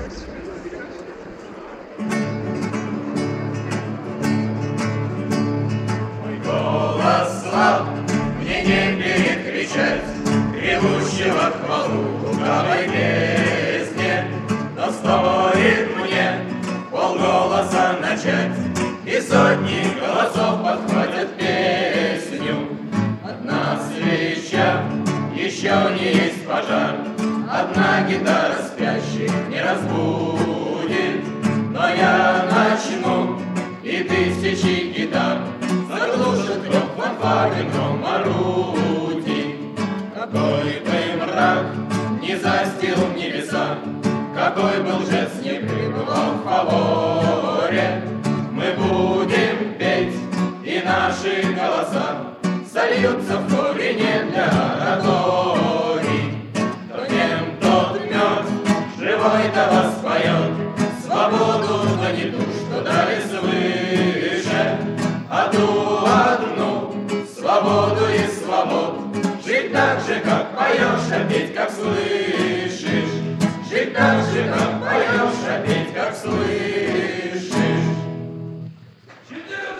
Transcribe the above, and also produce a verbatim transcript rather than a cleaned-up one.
Мой голос слаб, мне не перекричать ревущего хвалу лукавой песни, но стоит мне полголоса начать, и сотни голосов подхватят песню. Одна свеча, еще не есть пожар, одна гитара спящих не разбудит, но я начну, и тысячи гитар заглушат рев фанфары гром орудий. Какой бы мрак не застил небеса, какой был жест не пребывал в фаворе, мы будем петь, и наши голоса сольются в хоре не для ораторий. Кто нем, тот мертв, живой-то воспоет свободу, но не ту, что дали свыше, а ту одну свободу и свобод. Жить так же, как поешь, а петь, как слышишь, жить так же, как